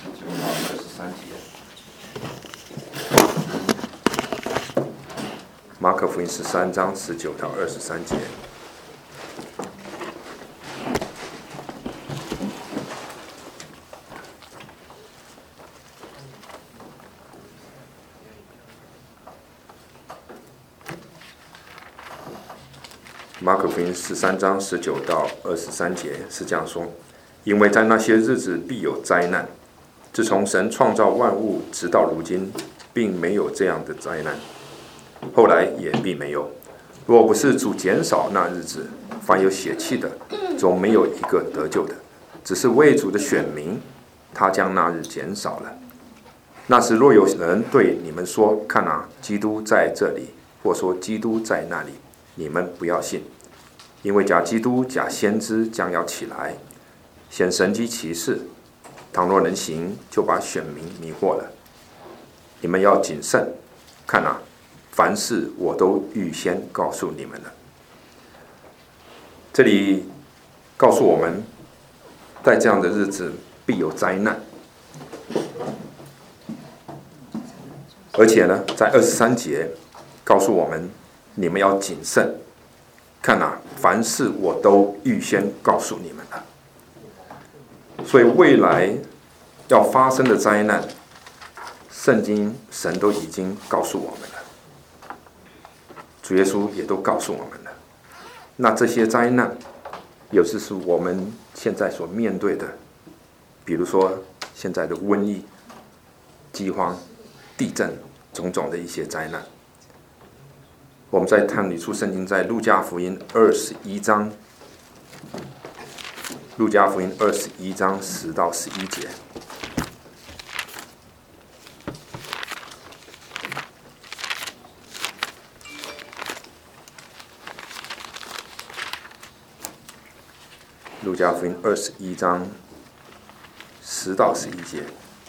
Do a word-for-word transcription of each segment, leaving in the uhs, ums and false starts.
十九到二十三节。马可福音十三章十九到二十三节。马可福音十三章十九到二十三节是这样说：因为在那些日子必有灾难，自从神创造万物直到如今，并没有这样的灾难，后来也必没有。若不是主减少那日子，凡有血气的，总没有一个得救的。只是为主的选民，他将那日减少了。那时若有人对你们说：看啊，基督在这里，或说基督在那里，你们不要信，因为假基督、假先知将要起来，显神迹奇事。倘若能行，就把选民迷惑了。你们要谨慎，看啊，凡事我都预先告诉你们了。这里告诉我们，在这样的日子必有灾难，而且呢，在二十三节告诉我们，你们要谨慎，看啊，凡事我都预先告诉你们了。所以未来要发生的灾难，圣经神都已经告诉我们了，主耶稣也都告诉我们了。那这些灾难，有时是我们现在所面对的，比如说现在的瘟疫、饥荒、地震，种种的一些灾难。我们再探理出圣经在路加福音二十一章，路加福音二十一章十到十一节。路加福音二十一章十到十一节。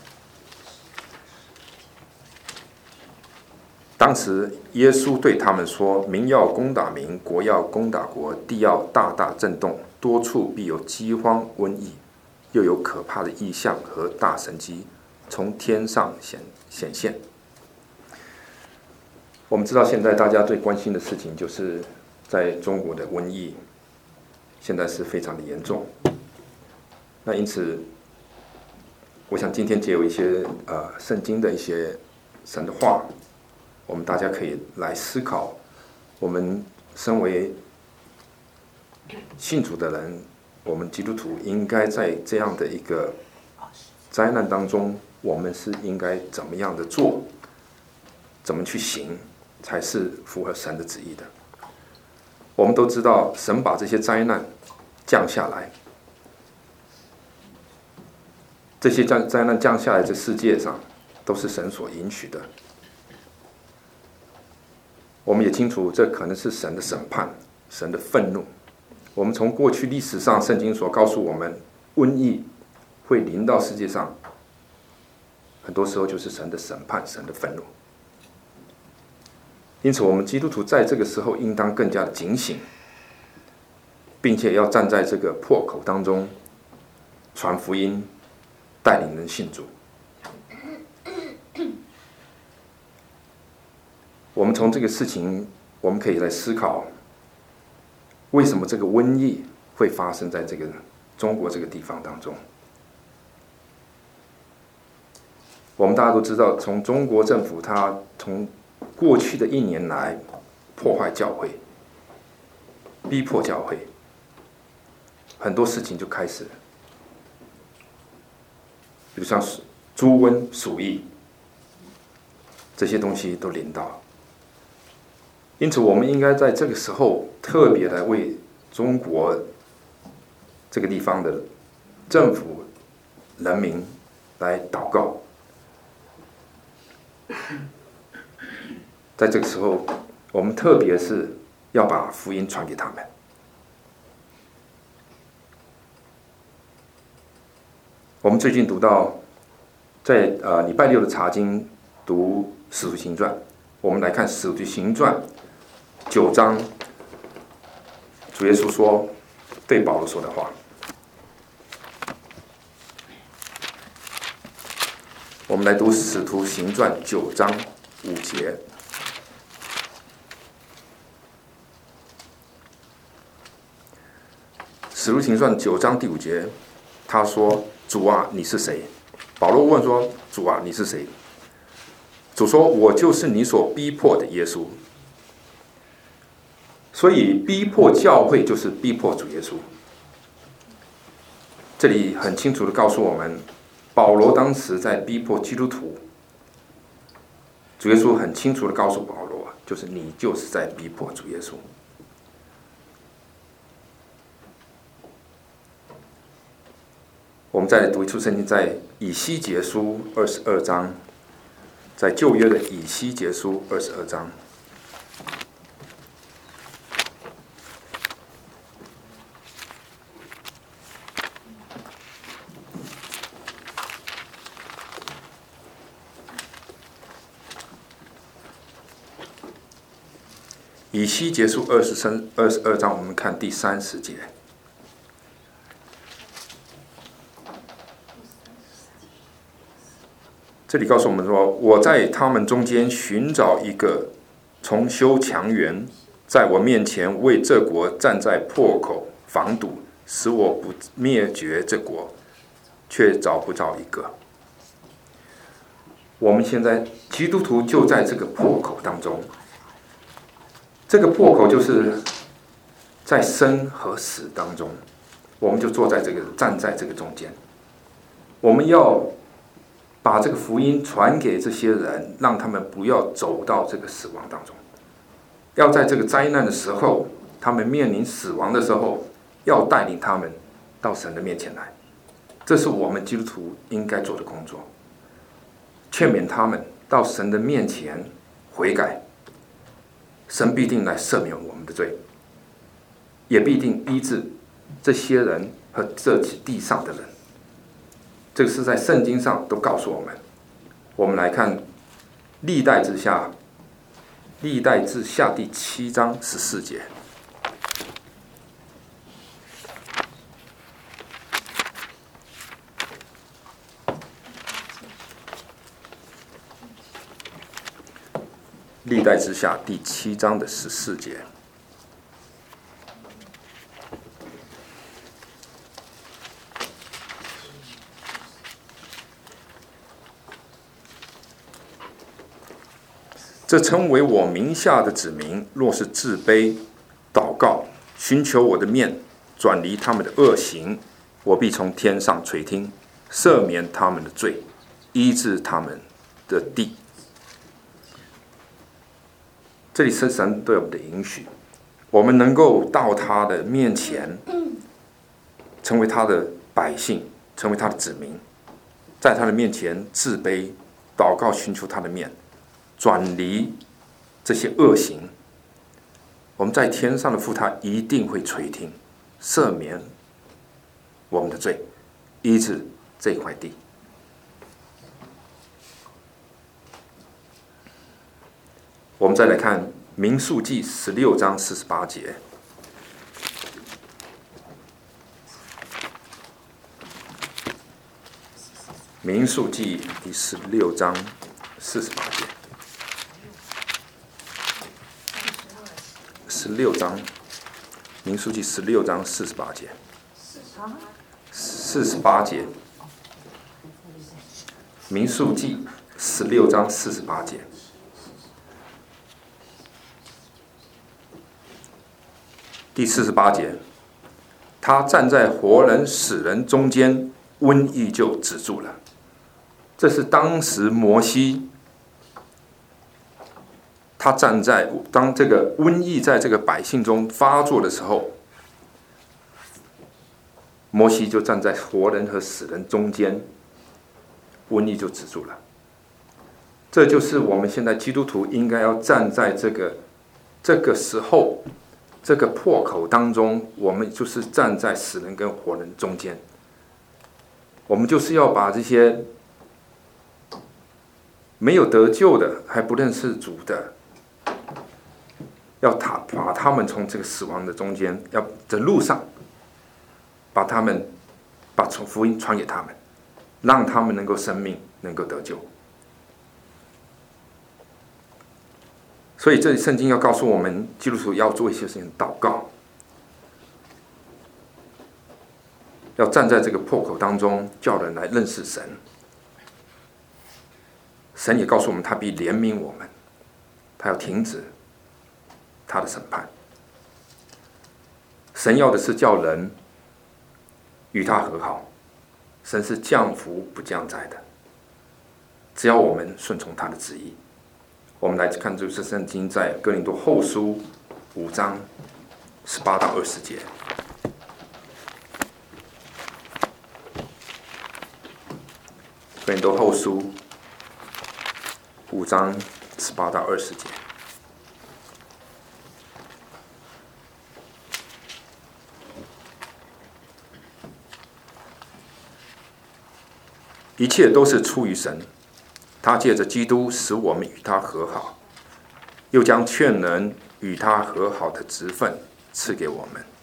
当时耶稣对他们说：民要攻打民，国要攻打国，地要大大震动，多处必有饥荒、瘟疫，又有可怕的异象和大神迹从天上显显现。我们知道现在大家最关心的事情就是在中国的瘟疫，现在是非常的严重。那因此，我想今天借有一些呃圣经的一些神的话，我们大家可以来思考，我们身为信主的人，我们基督徒应该在这样的一个灾难当中，我们是应该怎么样的做，怎么去行，才是符合神的旨意的。我们都知道，神把这些灾难降下来，这些灾难降下来，这世界上都是神所允许的。我们也清楚，这可能是神的审判，神的愤怒。我们从过去历史上圣经所告诉我们，瘟疫会临到世界上，很多时候就是神的审判，神的愤怒。因此我们基督徒在这个时候应当更加的警醒，并且要站在这个破口当中传福音，带领人信主。我们从这个事情，我们可以来思考，为什么这个瘟疫会发生在这个中国这个地方当中。我们大家都知道，从中国政府它从过去的一年来破坏教会，逼迫教会，很多事情就开始了，比如像猪瘟、鼠疫，这些东西都临到。因此我们应该在这个时候特别来为中国这个地方的政府人民来祷告。在这个时候，我们特别是要把福音传给他们。我们最近读到，在呃礼拜六的查经读《使徒行传》，我们来看《使徒行传》九章，主耶稣说对保罗说的话。 我们来读《使徒行传》九章五节。《使徒行传》九章第五节，他说：“主啊，你是谁？”保罗问说：“主啊，你是谁？”主说：“我就是你所逼迫的耶稣。”所以逼迫教会就是逼迫主耶稣。这里很清楚的告诉我们，保罗当时在逼迫基督徒，主耶稣很清楚的告诉保罗，就是你就是在逼迫主耶稣。我们再来读一处圣经，在以西结书二十二章，在旧约的以西结书二十二章。以西结书二十三二十二章，我们看第三十节。这里告诉我们说：“我在他们中间寻找一个重修墙垣，在我面前为这国站在破口防堵，使我不灭绝这国，却找不着一个。”我们现在基督徒就在这个破口当中。这个破口就是在生和死当中，我们就坐在这个站在这个中间。我们要把这个福音传给这些人，让他们不要走到这个死亡当中。要在这个灾难的时候，他们面临死亡的时候，要带领他们到神的面前来。这是我们基督徒应该做的工作，劝勉他们到神的面前悔改。神必定来赦免我们的罪，也必定医治这些人和这地上的人。这个是在圣经上都告诉我们。我们来看历代志下，历代志下第七章十四节。历代志下第七章的十四节。这称为我名下的子民，若是自卑、祷告、寻求我的面，转离他们的恶行，我必从天上垂听，赦免他们的罪，医治他们的地。这里是神对我们的允许，我们能够到他的面前，成为他的百姓，成为他的子民，在他的面前自卑、祷告，寻求他的面，转离这些恶行。我们在天上的父，他一定会垂听，赦免我们的罪，医治这块地。我们再来看民数记十六章四十八节。民数记第十六章四十八节。十六章，民数记十六章四十八节。四十八节。民数记十六章四十八节。第四十八节，他站在活人死人中间，瘟疫就止住了。这是当时摩西，他站在当这个瘟疫在这个百姓中发作的时候，摩西就站在活人和死人中间，瘟疫就止住了。这就是我们现在基督徒应该要站在这个这个时候。这个破口当中，我们就是站在死人跟活人中间。我们就是要把这些没有得救的、还不认识主的，要他把他们从这个死亡的中间，要在路上，把他们把从福音传给他们，让他们能够生命， 能够得救。所以这里圣经要告诉我们，基督徒要做一些事情，祷告，要站在这个破口当中，叫人来认识神。神也告诉我们，他必怜悯我们，他要停止他的审判。神要的是叫人与他和好，神是降福不降灾的，只要我们顺从他的旨意。我们来看，这是圣经在哥林多后书五章十八到二十节。哥林多后书五章十八到二十节。一切都是出于神，他借着基督使我们与他和好，又将劝人与他和好的职分赐给我们。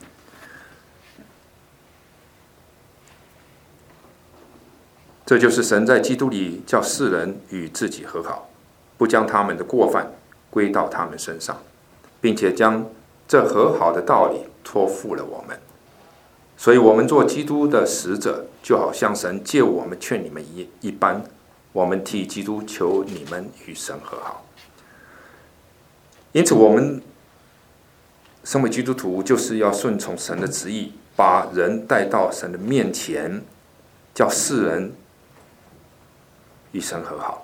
这就是神在基督里叫世人与自己和好，不将他们的过犯归到他们身上，并且将这和好的道理托付了我们。所以我们做基督的使者，就好像神借我们劝你们一一般，我们替基督求你们与神和好。因此我们身为基督徒，就是要顺从神的旨意，把人带到神的面前，叫世人与神和好。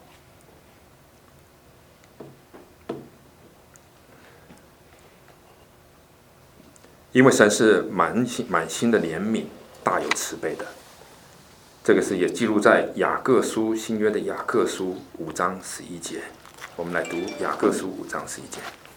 因为神是满心满心的怜悯，大有慈悲的。这个是也记录在雅各书，新约的雅各书五章十一节。我们来读雅各书五章十一节。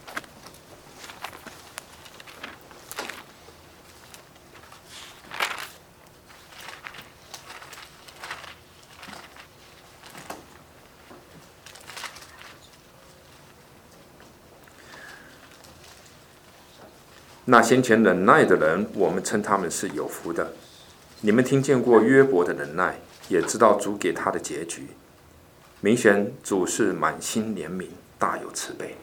那先前忍耐的人，我们称他们是有福的。你们听见过约伯的忍耐，也知道主给他的结局。明显主是满心怜悯，大有慈悲。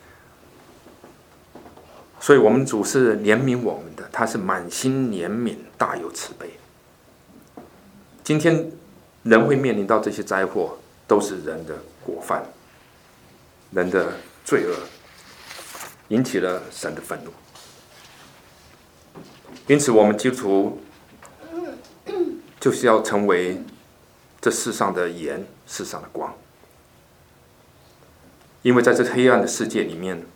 所以我们主是怜悯我们的，他是满心怜悯，大有慈悲。今天人会面临到这些灾祸，都是人的过犯，人的罪恶，引起了神的愤怒。因此我们基督徒就是要成为这世上的盐，世上的光。因为在这黑暗的世界里面，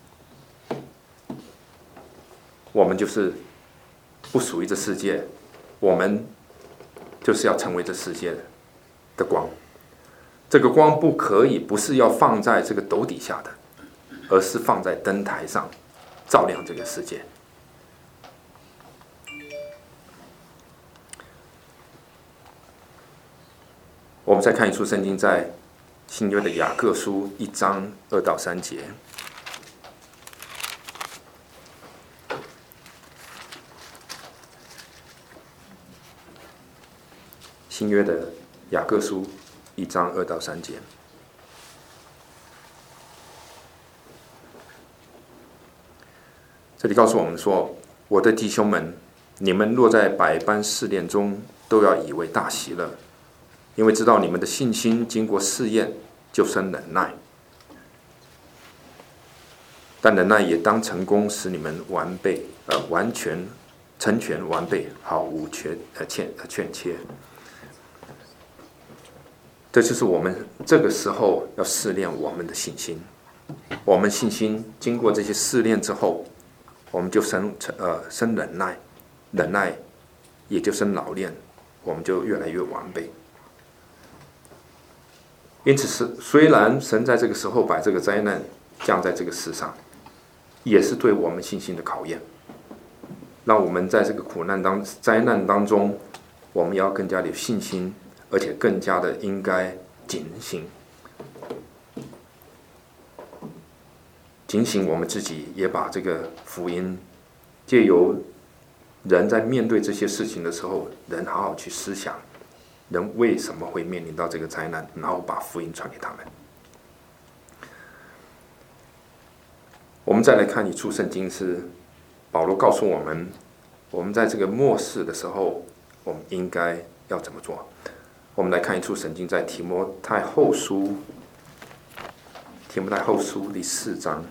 我们就是不属于这世界，我们就是要成为这世界的光。这个光不可以不是要放在这个斗底下的，而是放在灯台上，照亮这个世界。我们再看一处圣经，在新约的雅各书一章二到三节。新约的雅各书一章二到三节。这里告诉我们说：“我的弟兄们，你们若在百般试炼中，都要以为大喜乐。因为知道你们的信心经过试验，就生忍耐。但忍耐也当成功，使你们完备，呃，完全成全完备，毫无缺呃欠呃欠缺。”这就是我们这个时候要试炼我们的信心。我们信心经过这些试炼之后，我们就生呃生忍耐，忍耐也就生老练，我们就越来越完备。因此，虽然神在这个时候把这个灾难降在这个世上，也是对我们信心的考验，让我们在这个苦难当灾难当中，我们要更加的有信心，而且更加的应该警醒，警醒我们自己，也把这个福音借由人在面对这些事情的时候，人好好去思想， 人为什么会面临到这个灾难，然后把福音传给他们。我们再来看一处圣经，是保罗告诉我们，我们在这个末世的时候，我们应该要怎么做。我们来看一处圣经，在提摩太后书，提摩太后书第四章。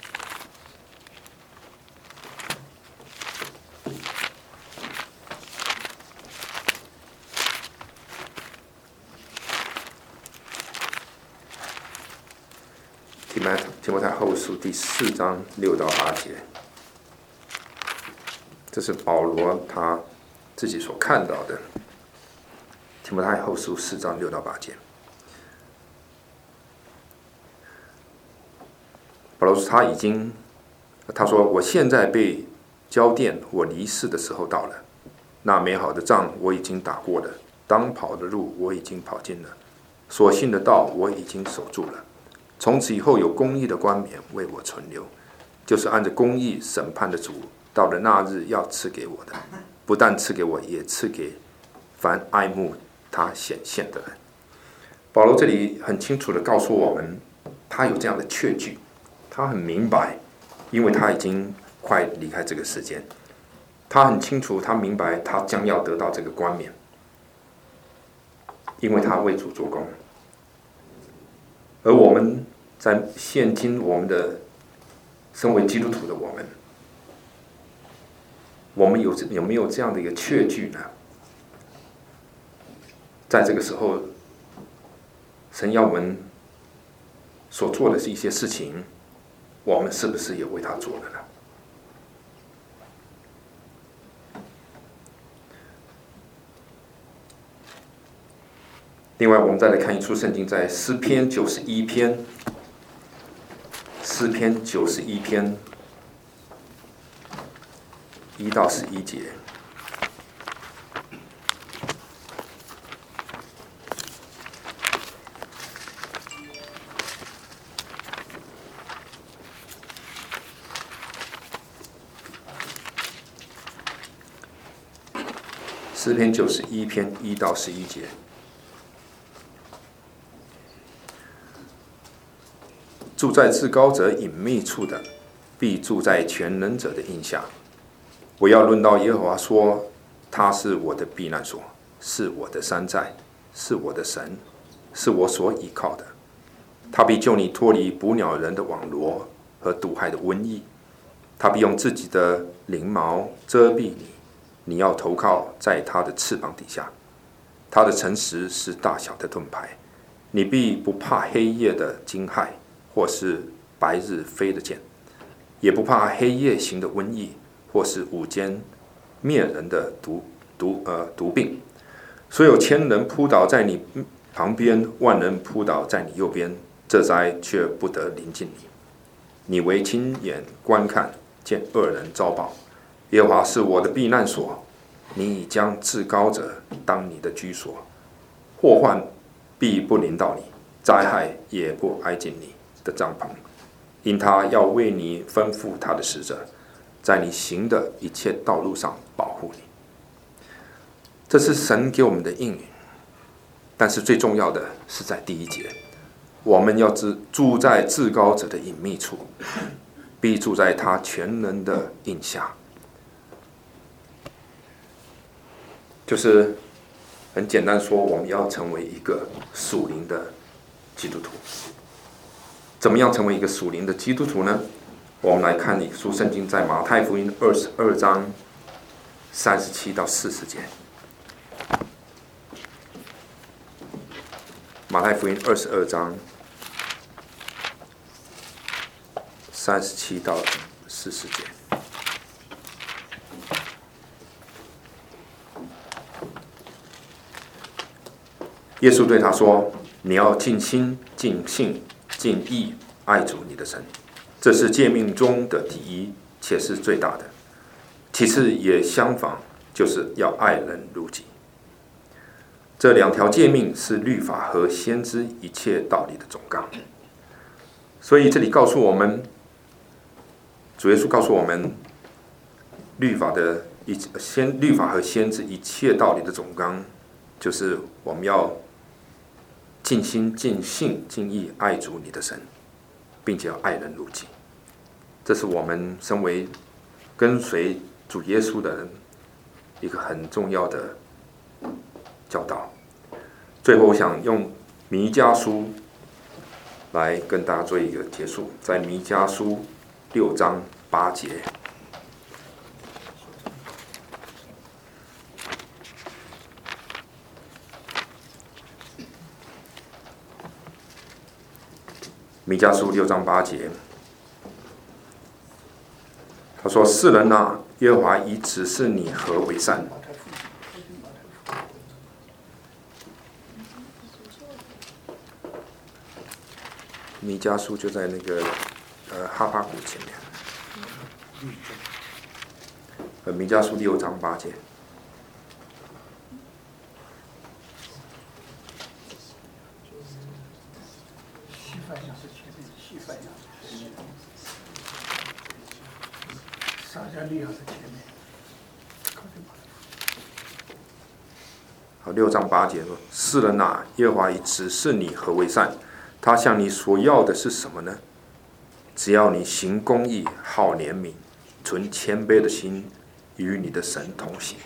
提摩太后书第四章六到八节，这是保罗他自己所看到的。提摩太后书四章六到八节，保罗说他已经，他说我现在被交奠，我离世的时候到了。那美好的仗我已经打过了，当跑的路我已经跑尽了，所信的道我已经守住了。从此以后有公义的冠冕为我存留，就是按着公义审判的主，到了那日要赐给我的，不但赐给我，也赐给凡爱慕他显现的人。保罗这里很清楚地告诉我们，他有这样的确据，他很明白，因为他已经快离开这个世间，他很清楚，他明白他将要得到这个冠冕，因为他为主做工。而我们在现今我们的身为基督徒的我们，我们有有没有这样的一个确据呢？在这个时候，神要我们所做的是一些事情，我们是不是也为他做了呢？另外，我们再来看一处圣经，在诗篇九十一篇，诗篇九十一篇一到十一节。诗篇九十一篇一到十一节。住在至高者隐秘处的，必住在全能者的荫下。我要论到耶和华说，他是我的避难所，是我的山寨，是我的神，是我所倚靠的。他必救你脱离捕鸟人的网罗和毒害的瘟疫。他必用自己的翎毛遮蔽你，你要投靠在他的翅膀底下。他的诚实是大小的盾牌，你必不怕黑夜的惊骇，或是白日飞的箭，也不怕黑夜行的瘟疫，或是午间灭人的毒毒呃毒病。所有千人扑倒在你旁边，万人扑倒在你右边，这灾却不得临近你。你为亲眼观看，见恶人遭报。耶和华是我的避难所，你已将至高者当你的居所，祸患必不临到你，灾害也不挨近你的帐篷，因他要为你吩咐他的使者，在你行的一切道路上保护你。这是神给我们的应允，但是最重要的是在第一节，我们要住在至高者的隐秘处，必住在他全能的荫下。就是很简单说，我们要成为一个属灵的基督徒。怎么样成为一个属灵的基督徒呢？我们来看一书圣经，在马太福音二十二章三十七到四十节。马太福音二十二章三十七到四十节。耶稣对他说：“你要尽心、尽性、尽意爱主你的神，这是诫命中的第一，且是最大的。其次也相仿，就是要爱人如己。这两条诫命是律法和先知一切道理的总纲。”所以这里告诉我们，主耶稣告诉我们，律法的一先律法和先知一切道理的总纲， 就是我们要尽心、尽性、尽意爱主你的神，并且要爱人如己。这是我们身为跟随主耶稣的人一个很重要的教导。最后，我想用弥迦书来跟大家做一个结束，在弥迦书六章八节。弥迦书六章八节，他说：“世人啊，耶和华已指示你何为善。”弥迦书就在那个呃哈巴谷前面。呃，弥迦书六章八节。撒迦利亚的前面。好，六章八节说：“世人啊，耶和华已指示你何为善。他向你所要的是什么呢？只要你行公义，好怜悯，存谦卑的心，与你的神同行。”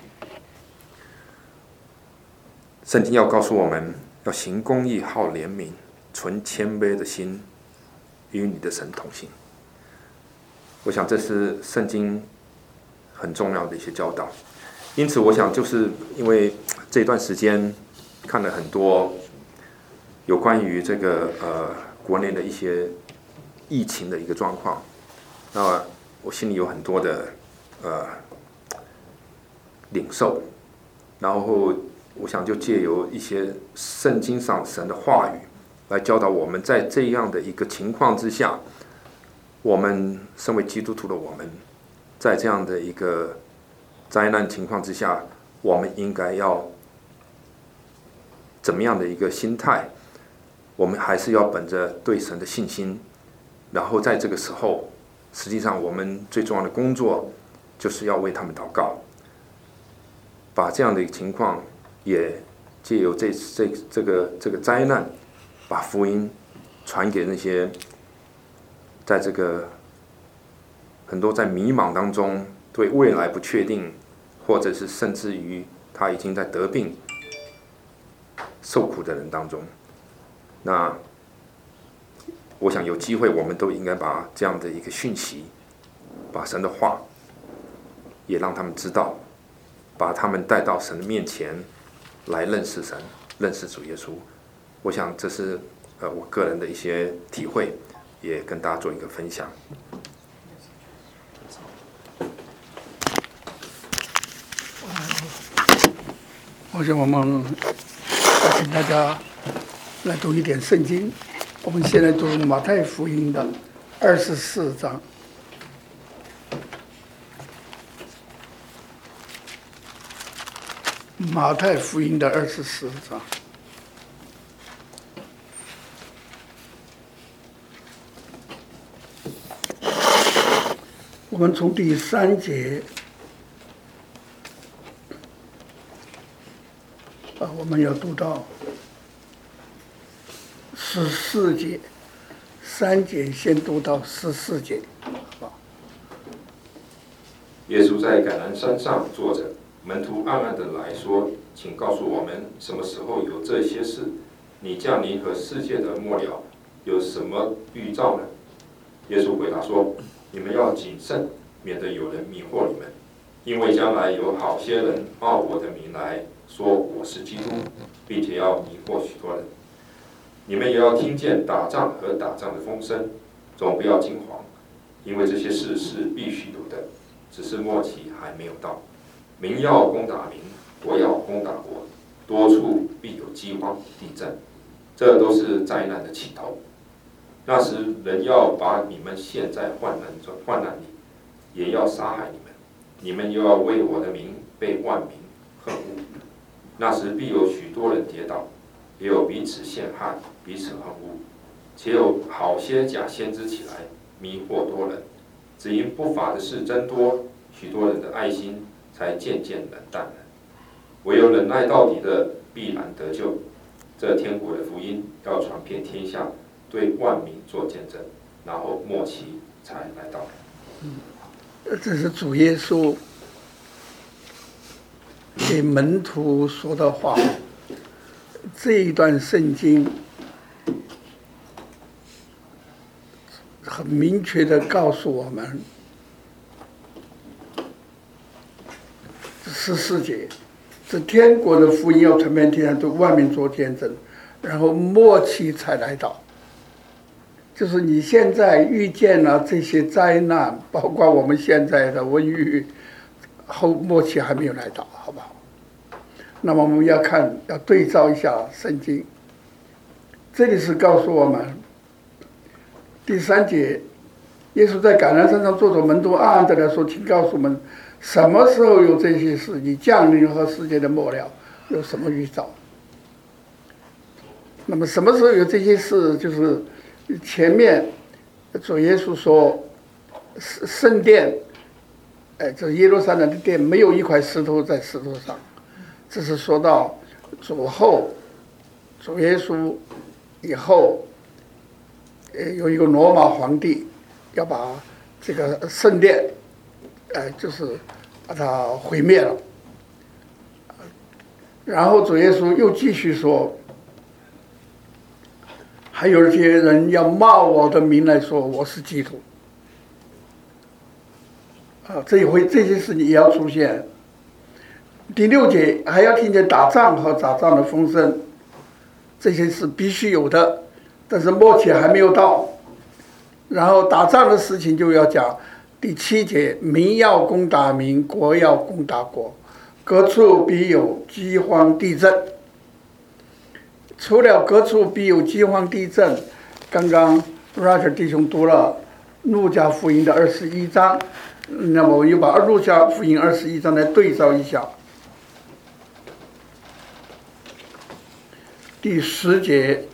圣经要告诉我们，要行公义，好怜悯，存谦卑的心，与你的神同行。我想这是圣经很重要的一些教导。因此，我想就是因为这段时间看了很多有关于这个呃国内的一些疫情的一个状况，那我心里有很多的呃领受，然后我想就借由一些圣经上神的话语来教导我们，在这样的一个情况之下，我们身为基督徒的我们，在这样的一个灾难情况之下，我们应该要怎么样的一个心态？我们还是要本着对神的信心，然后在这个时候，实际上我们最重要的工作就是要为他们祷告，把这样的一个情况也借由这这这个这个灾难，把福音传给那些在这个很多在迷茫当中，对未来不确定，或者是甚至于他已经在得病受苦的人当中。那我想有机会，我们都应该把这样的一个讯息，把神的话也让他们知道，把他们带到神的面前来认识神，认识主耶稣。我想这是呃我个人的一些体会，也跟大家做一个分享。 我想我们请大家来读一点圣经。我们现在读马太福音的二十四章。马太福音的二十四章。我们从第三节啊，我们要读到十四节，三节先读到十四节。 耶稣在橄榄山上坐着，门徒暗暗的来说：“请告诉我们，什么时候有这些事？你降临和世界的末了有什么预兆呢？”耶稣回答说：“你们要谨慎，免得有人迷惑你们，因为将来有好些人冒我的名来说我是基督，并且要迷惑许多人。你们也要听见打仗和打仗的风声，总不要惊惶，因为这些事是必须有的，只是末期还没有到。民要攻打民，国要攻打国，多处必有饥荒、地震，这都是灾难的起头。那时人要把你们陷在患难中，患难里，也要杀害你们，你们又要为我的名被万民恨恶。那时必有许多人跌倒，也有彼此陷害，彼此恨恶，且有好些假先知起来，迷惑多人。只因不法的事增多，许多人的爱心才渐渐冷淡了。 唯有忍耐到底的，必然得救。这天国的福音要传遍天下，对万民做见证，然后末期才来到。 嗯，这是主耶稣给门徒说的话。这一段圣经很明确地告诉我们，十四节，这天国的福音要传遍天下，对万民做见证，然后末期才来到。就是你现在遇见了这些灾难，包括我们现在的瘟疫，后末期还没有来到，好不好？那么我们要看，要对照一下圣经。这里是告诉我们，第三节，耶稣在橄榄山上坐着，门徒暗暗地来说：“请告诉我们，什么时候有这些事？你降临和世界的末了有什么预兆？”那么什么时候有这些事？就是前面主耶稣说，圣殿，哎，这耶路撒冷的殿没有一块石头在石头上。这是说到主后，主耶稣以后，呃，有一个罗马皇帝要把这个圣殿，呃，就是把它毁灭了。然后主耶稣又继续说，还有一些人要冒我的名来说我是基督。啊，这一回这些事情也要出现。第六节还要听见打仗和打仗的风声，这些是必须有的，但是末期还没有到。然后打仗的事情就要讲第七节，民要攻打民，国要攻打国，各处必有饥荒地震。除了各处必有饥荒地震，刚刚 Roger 弟兄读了路加福音的二十一章，那么我又把路加福音二十一章来对照一下。第十节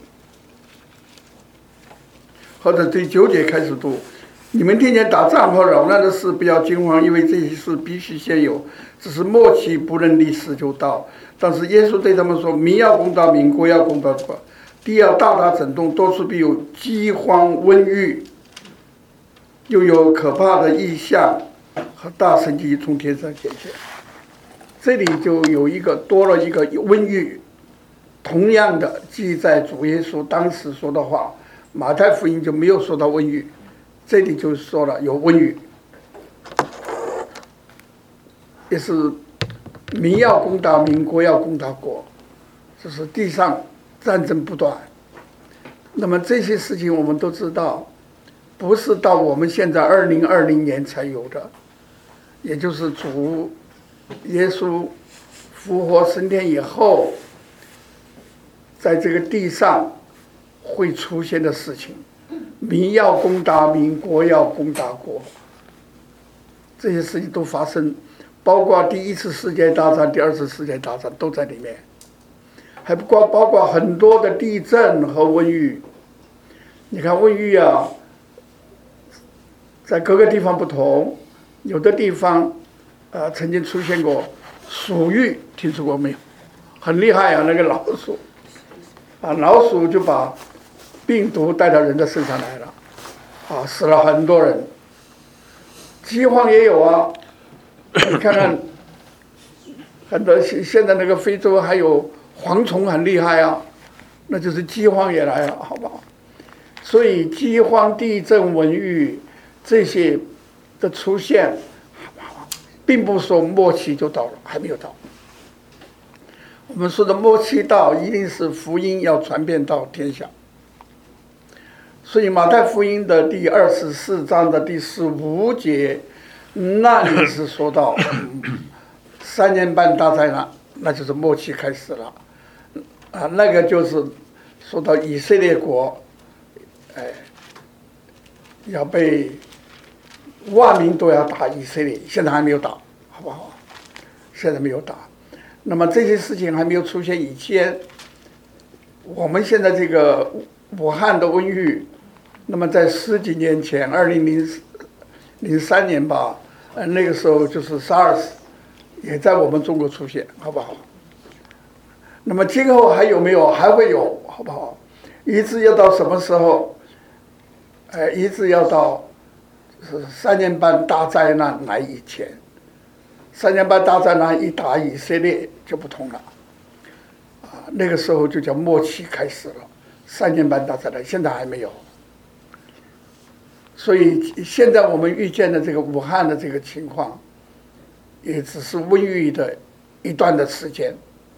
或者第九节开始读，你们听见打仗和扰乱的事，不要惊慌，因为这些事必须先有，只是末期不能立时就到。但是耶稣对他们说：民要攻打民，国要攻打国，地要大大震动，多处必有饥荒瘟疫，又有可怕的异象和大神迹从天上显现。这里就有一个多了一个瘟疫。同样的记载主耶稣当时说的话，马太福音就没有说到瘟疫，这里就说了有瘟疫，也是民要攻打民，国要攻打国，这是地上战争不断。那么这些事情我们都知道，不是到我们现在二零二零年才有的，也就是主耶稣复活升天以后，在这个地上会出现的事情，民要攻打民，国要攻打国，这些事情都发生，包括第一次世界大战、第二次世界大战都在里面，还不包包括很多的地震和瘟疫。你看瘟疫啊，在各个地方不同，有的地方，呃，曾经出现过鼠疫，听说过没有？很厉害啊，那个老鼠。啊，老鼠就把病毒带到人的身上来了，啊，死了很多人。饥荒也有啊，你看看，很多现现在那个非洲还有蝗虫很厉害啊，那就是饥荒也来了，好不好？所以饥荒、地震、瘟疫这些的出现，并不说末期就到了，还没有到。我们说的末期到，一定是福音要传遍到天下。所以马太福音的第二十四章的第十五节，那里是说到三年半大灾难，那就是末期开始了。啊，那个就是说到以色列国，哎，要被万民都要打以色列，现在还没有打，好不好？现在没有打。那么这些事情还没有出现以前，我们现在这个武汉的瘟疫，那么在十几年前，二零零零三年吧，呃，那个时候就是 SARS， 也在我们中国出现，好不好？ 那么今后还有没有？还会有，好不好？一直要到什么时候？呃，一直要到是三年半大灾难来以前。三年半大灾难一打以色列就不同了，啊，那个时候就叫末期开始了。三年半大灾难，现在还没有。所以现在我们遇见的这个武汉的这个情况，也只是瘟疫的一段的时间。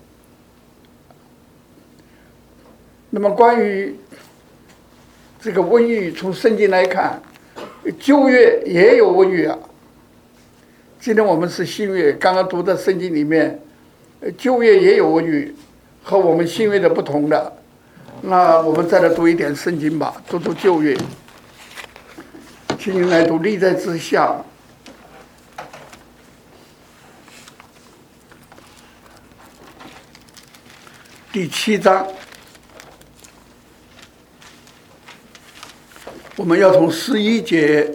那么关于这个瘟疫，从圣经来看，旧约也有瘟疫啊。今天我们是新约，刚刚读的圣经里面，旧约也有瘟疫，和我们新约的不同的。那我们再来读一点圣经吧，读读旧约。请您来读历代志下第七章，我们要从十一节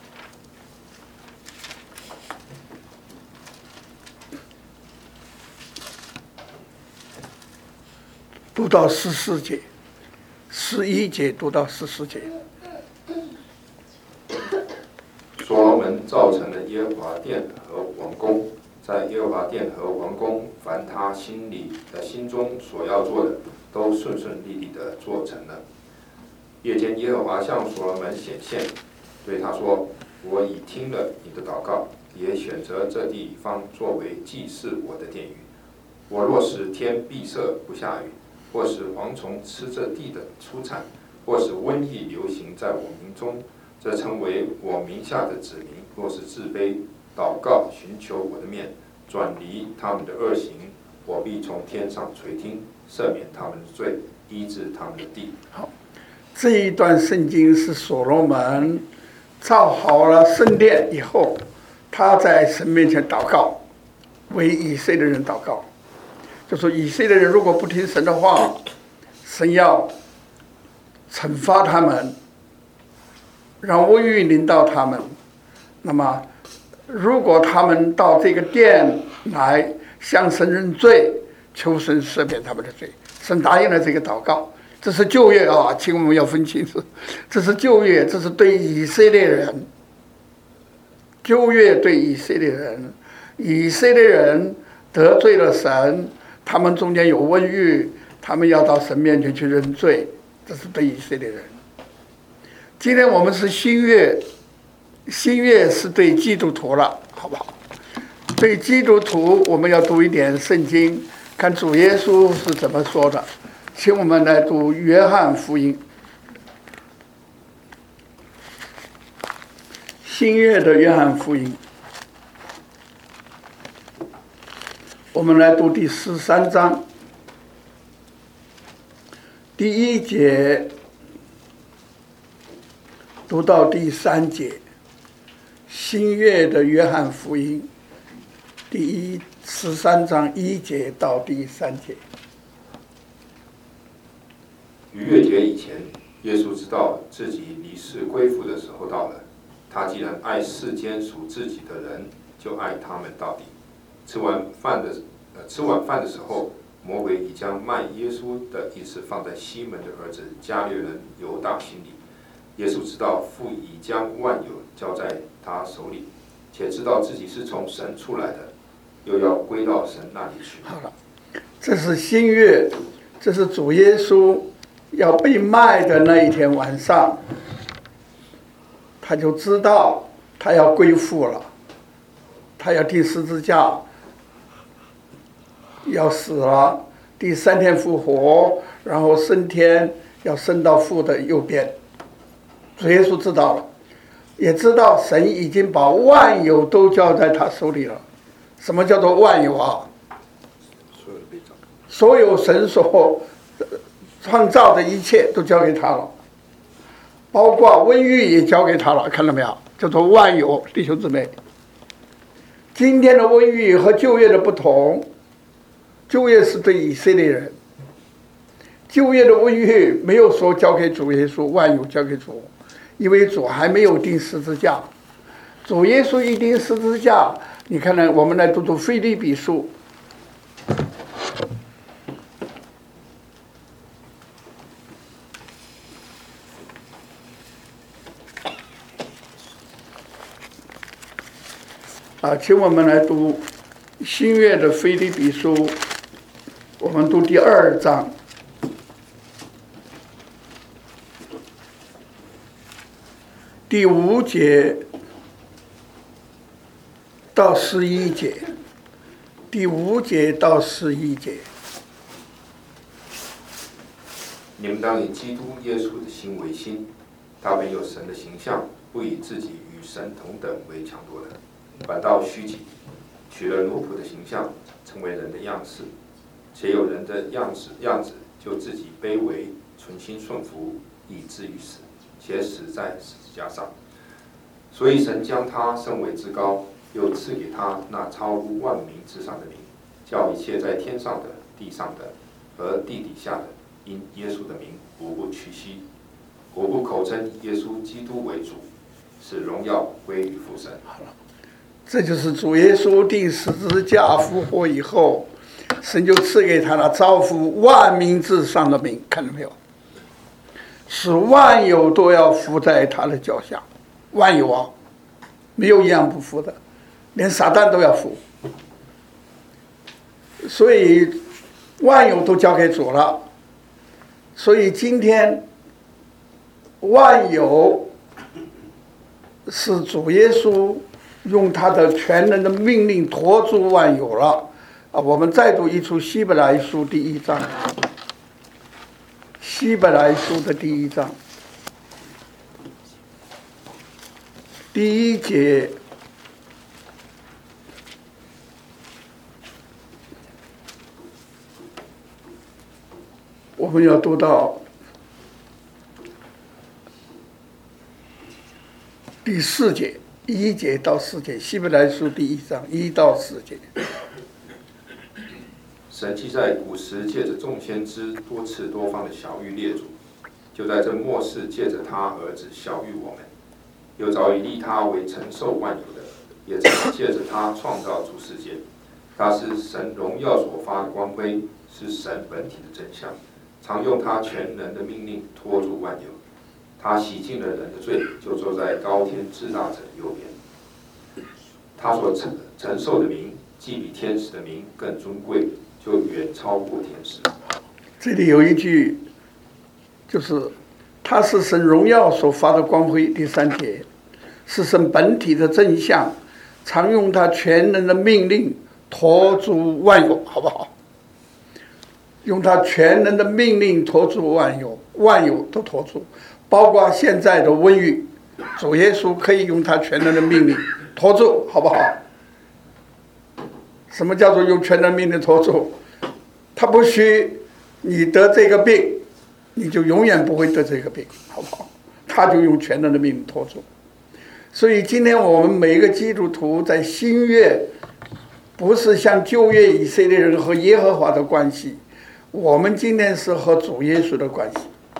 读到十四节，十一节读到十四节。 所罗门造成了耶和华殿和王宫，在耶和华殿和王宫，凡他心里的心中所要做的，都顺顺利利的做成了。夜间，耶和华向所罗门显现，对他说：“我已听了你的祷告，也选择这地方作为祭祀我的殿宇。我若使天闭塞不下雨，或使蝗虫吃这地的出产，或使瘟疫流行在我民中，这成为我名下的子民，若是自卑祷告，寻求我的面，转离他们的恶行，我必从天上垂听，赦免他们的罪，医治他们的地。” 好，这一段圣经是所罗门造好了圣殿以后，他在神面前祷告，为以色列人祷告，就说以色列人如果不听神的话，神要惩罚他们，让瘟疫临到他们。那么如果他们到这个殿来向神认罪，求神赦免他们的罪，神答应了这个祷告。这是旧约啊，请我们要分清楚，这是旧约，这是对以色列人。旧约对以色列人，以色列人得罪了神，他们中间有瘟疫，他们要到神面前去认罪，这是对以色列人。今天我们是新约，新约是对基督徒了，好不好？对基督徒，我们要读一点圣经，看主耶稣是怎么说的。请我们来读约翰福音，新约的约翰福音，我们来读第十三章第一节读到第三节。新约的约翰福音第一十三章一节到第三节。 逾越节以前，耶稣知道自己离世归父的时候到了。他既然爱世间属自己的人，就爱他们到底。吃完饭的呃，吃晚饭的时候，魔鬼已将卖耶稣的意思放在西门的儿子加略人犹大心里。耶稣知道父已将万有交在他手里，且知道自己是从神出来的，又要归到神那里去。 好了，这是新约，这是主耶稣要被卖的那一天晚上，他就知道他要归父了，他要钉十字架，要死了，第三天复活，然后升天，要升到父的右边。主耶稣知道了，也知道神已经把万有都交在他手里了。什么叫做万有啊？所有神所创造的一切都交给他了，包括瘟疫也交给他了，看到没有？叫做万有，弟兄姊妹。今天的瘟疫和旧约的不同，旧约是对以色列人，旧约的瘟疫没有说交给主耶稣，万有交给主，因为主还没有钉十字架。主耶稣一钉十字架，你看呢？我们来读读腓立比书。 啊，请我们来读新约的腓立比书，我们读第二章。第五节到十一节，第五节到十一节。 你们当以基督耶稣的心为心，他本有神的形象，不以自己与神同等为强夺的，反倒虚己，取了奴仆的形象，成为人的样式。且有人的样子，样子就自己卑微，存心顺服，以至于死，且死在十字架上。所以神将他升为至高，又赐给他那超乎万名之上的名，叫一切在天上的、地上的和地底下的，因耶稣的名无不屈膝，无不口称耶稣基督为主，使荣耀归于父神。 好了，这就是主耶稣钉十字架复活以后，神就赐给他那超乎万民之上的名，看到没有？使万有都要伏在他的脚下，万有啊，没有一样不服的，连撒旦都要服。所以万有都交给主了。所以今天万有是主耶稣用他的全能的命令托住万有了啊！我们再读一处希伯来书第一章，希伯来书的第一章第一节。我们要读到第四节，一节到四节，希伯来书第一章一到四节。 神既在古时借着众先知多次多方的晓谕列祖，就在这末世借着他儿子晓谕我们，又早已立他为承受万有的，也曾借着他创造诸世界。他是神荣耀所发的光辉，是神本体的真相，常用他全能的命令托住万有。他洗净了人的罪，就坐在高天至大者右边。他所承承受的名，既比天使的名更尊贵，就远超过天使。 这里有一句，就是他是神荣耀所发的光辉，第三节是神本体的真相，常用他全能的命令托住万有，好不好？用他全能的命令托住万有，万有都托住，包括现在的瘟疫，主耶稣可以用他全能的命令托住，好不好？什么叫做用全能命令托住？他不许你得这个病，你就永远不会得这个病，好不好？他就用全能的命令托住。所以今天我们每一个基督徒在新约，不是像旧约以色列人和耶和华的关系，我们今天是和主耶稣的关系。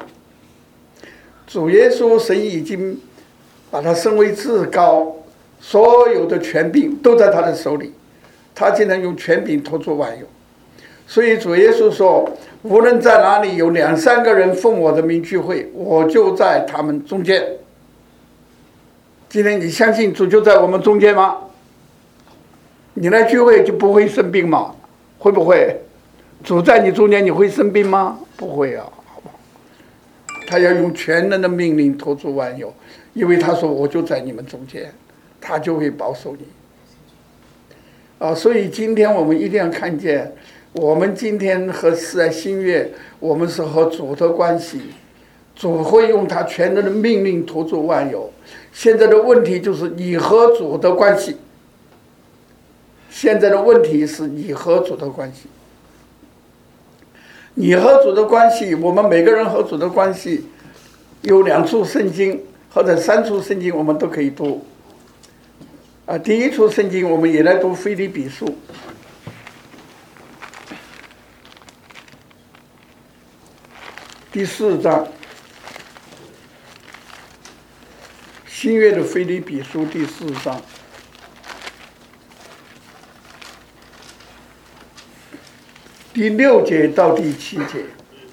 主耶稣神已经把他升为至高，所有的权柄都在他的手里，他竟然用权柄托住万有。所以主耶稣说，无论在哪里有两三个人奉我的名聚会，我就在他们中间。今天你相信主就在我们中间吗？你来聚会就不会生病吗？会不会？主在你中间你会生病吗？不会啊，好不好？他要用全能的命令托住万有，因为他说我就在你们中间，他就会保守你啊。所以今天我们一定要看见，我们今天和是在新约，我们是和主的关系，主会用他全能的命令托住万有。现在的问题就是你和主的关系，现在的问题是你和主的关系。你和主的关系，我们每个人和主的关系有两处圣经或者三处圣经我们都可以读啊。第一处圣经我们也来读腓立比书第四章，新约的腓立比书第四章第六节到第七节，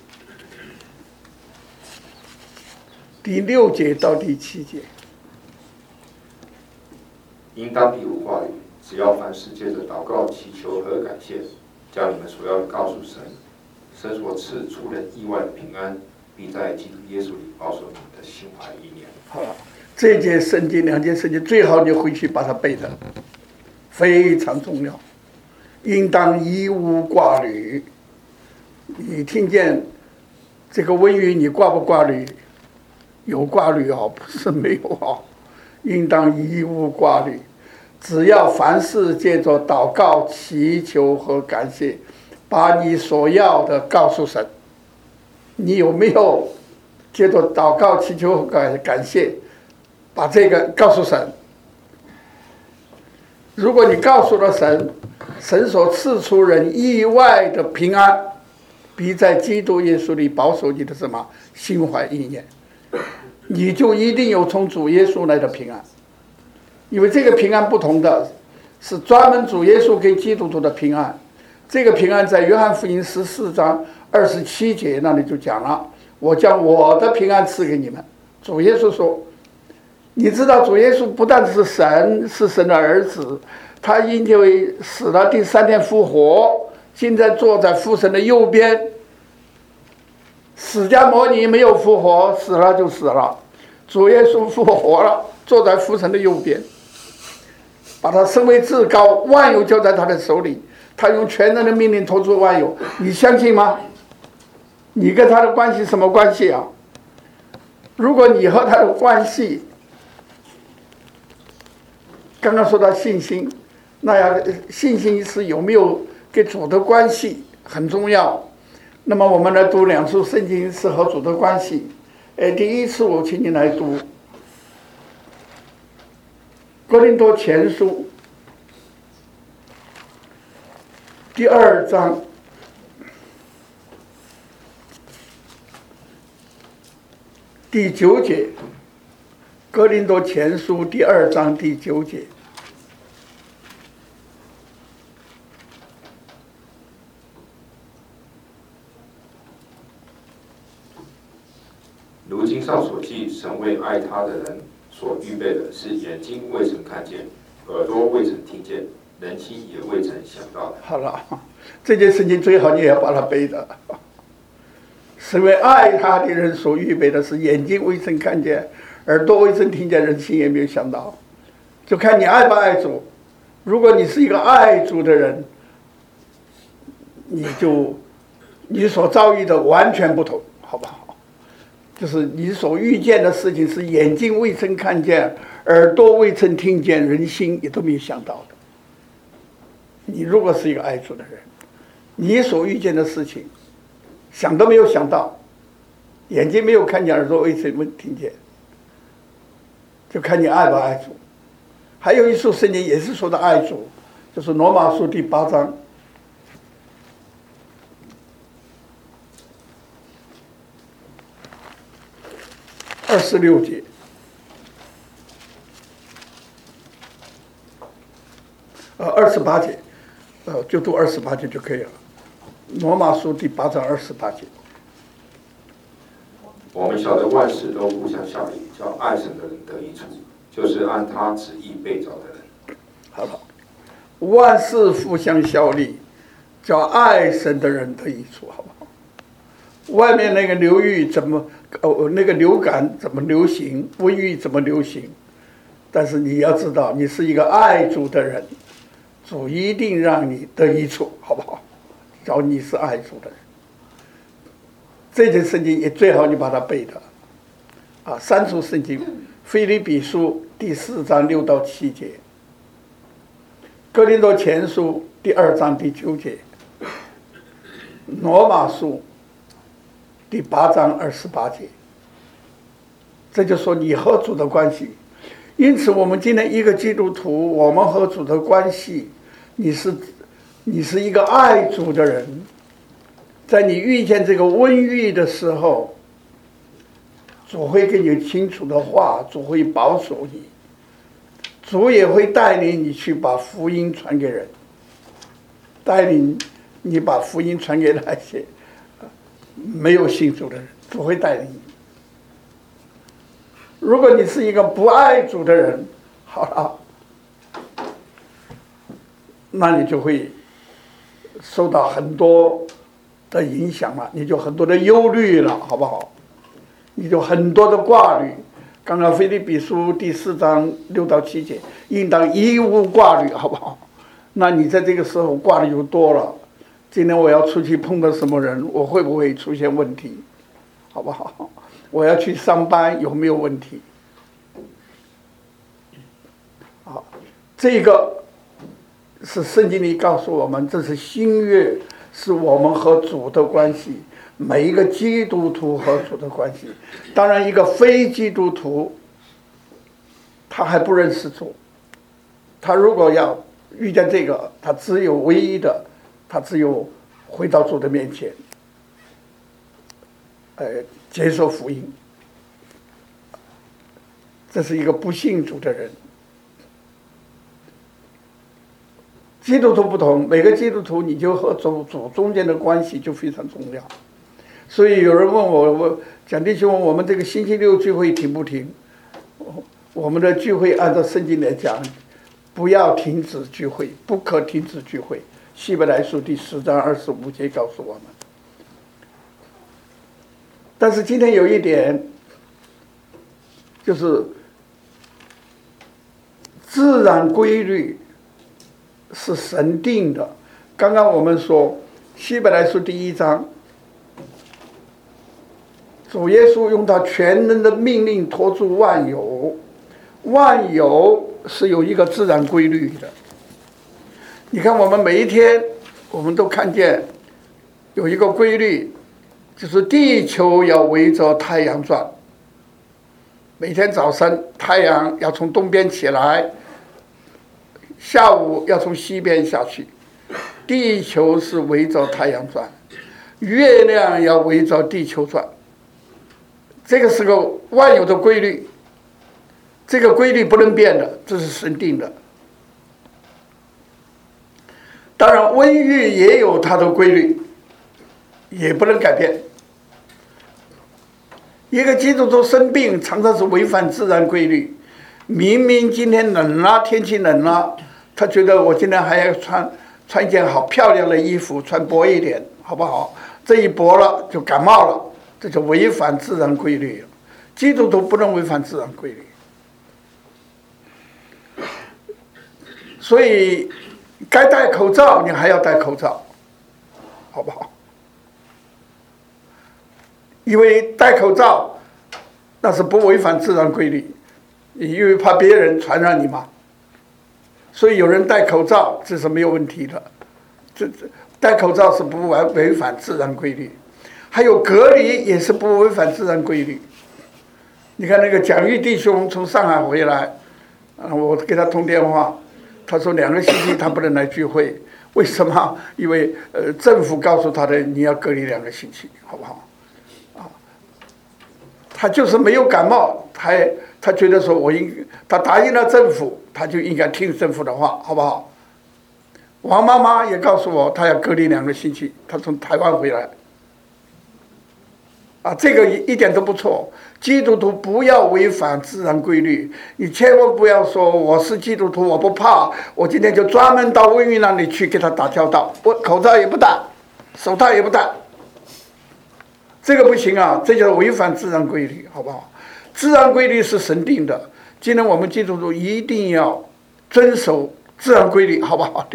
第六节到第七节。 应当必无话语， 只要凡事借着祷告、祈求和感谢，将你们所要的告诉神，神所赐出人意外的平安，必在基督耶稣里保守你们的心怀意念。 好了，这节圣经两节圣经最好你回去把它背的，非常重要。应当一无挂虑。你听见这个问语，你挂不挂虑？有挂虑哦，不是没有哦。应当一无挂虑，只要凡事借着祷告、祈求和感谢，把你所要的告诉神。你有没有借着祷告、祈求和感感谢，把这个告诉神？如果你告诉了神，神所赐出人意外的平安，必在基督耶稣里保守你的什么心怀意念，你就一定有从主耶稣来的平安。因为这个平安不同的是专门主耶稣给基督徒的平安。这个平安在约翰福音十四章二十七节那里就讲了，我将我的平安赐给你们。主耶稣说，你知道主耶稣不但是神，是神的儿子，他因为死了第三天复活，现在坐在父神的右边。释迦牟尼没有复活，死了就死了，主耶稣复活了，坐在父神的右边，把他升为至高，万有就在他的手里，他用全能的命令托出万有。你相信吗？你跟他的关系什么关系啊？如果你和他的关系，刚刚说到信心，那样信心是有没有跟主的关系很重要。那么我们来读两处圣经是和主的关系。哎，第一次我请你来读哥林多前书第二章第九节。哥林多前书第二章第九节。 如经上所记，神为爱他的人所预备的是眼睛未曾看见，耳朵未曾听见，人心也未曾想到的。 好了，这件事情最好你也要把它背的。神为爱他的人所预备的是眼睛未曾看见，耳朵未曾听见，人心也没有想到。就看你爱不爱主。如果你是一个爱主的人，你就你所遭遇的完全不同，好不好？就是你所遇见的事情是眼睛未曾看见，耳朵未曾听见，人心也都没有想到的。你如果是一个爱主的人，你所遇见的事情想都没有想到，眼睛没有看见，耳朵未曾听见，就看你爱不爱主。还有一处圣经也是说的爱主，就是罗马书第八章二十六节。呃，二十八节，呃，就读二十八节就可以了。罗马书第八章二十八节。 我们晓得万事都互相效力，叫爱神的人得益处，就是按他旨意被造的人。 好了，万事互相效力，叫爱神的人得益处，好不好？外面那个流域怎么，呃，那个流感怎么流行，瘟疫怎么流行？但是你要知道，你是一个爱主的人，主一定让你得益处，好不好？只要你是爱主的人，这节圣经也最好你把它背的。啊，三处圣经：腓立比书第四章六到七节，哥林多前书第二章第九节，罗马书第八章二十八节。这就说你和主的关系。因此我们今天一个基督徒，我们和主的关系，你是你是一个爱主的人，在你遇见这个瘟疫的时候，主会给你清楚的话，主会保守你，主也会带领你去把福音传给人，带领你把福音传给那些没有信主的人，主会带领你。如果你是一个不爱主的人，好了， 那你就会受到很多的影响了，你就很多的忧虑了，好不好？你就很多的挂虑。刚刚腓立比书第四章六到七节，应当一无挂虑，好不好？那你在这个时候挂虑就多了。今天我要出去碰到什么人，我会不会出现问题，好不好？我要去上班有没有问题？好，这个是圣经里告诉我们，这是新约，是我们和主的关系，每一个基督徒和主的关系。当然，一个非基督徒，他还不认识主，他如果要遇见这个，他只有唯一的，他只有回到主的面前，呃，接受福音。这是一个不信主的人。基督徒不同，每个基督徒你就和主主中间的关系就非常重要。所以有人问我，我蒋弟兄，我们这个星期六聚会停不停？我们的聚会按照圣经来讲，不要停止聚会，不可停止聚会。希伯来书第十章二十五节告诉我们。但是今天有一点，就是自然规律是神定的。刚刚我们说希伯来书第一章，主耶稣用他全能的命令托住万有，万有是有一个自然规律的。你看我们每一天我们都看见有一个规律，就是地球要围着太阳转。每天早上太阳要从东边起来，下午要从西边下去，地球是围着太阳转，月亮要围着地球转。这个是个万有的规律，这个规律不能变的，这是神定的。当然瘟疫也有它的规律，也不能改变。一个基督徒生病常常是违反自然规律，明明今天冷了，天气冷了，他觉得我今天还要穿穿一件好漂亮的衣服，穿薄一点好不好？这一薄了就感冒了，这就违反自然规律了。基督徒不能违反自然规律，所以该戴口罩你还要戴口罩，好不好？因为戴口罩那是不违反自然规律，因为怕别人传染你嘛，所以有人戴口罩这是没有问题的，这这戴口罩是不违违反自然规律。还有隔离也是不违反自然规律。你看那个蒋玉弟兄从上海回来，啊，我给他通电话，他说两个星期他不能来聚会，为什么？因为呃政府告诉他的你要隔离两个星期，好不好？啊，他就是没有感冒，他他觉得说我应他答应了政府，他就应该听政府的话，好不好？王妈妈也告诉我，她要隔离两个星期，她从台湾回来。啊，这个一点都不错。基督徒不要违反自然规律，你千万不要说我是基督徒，我不怕，我今天就专门到瘟疫那里去给他打交道，我口罩也不戴，手套也不戴，这个不行啊，这叫违反自然规律，好不好？自然规律是神定的，今天我们基督徒一定要遵守自然规律，好不好？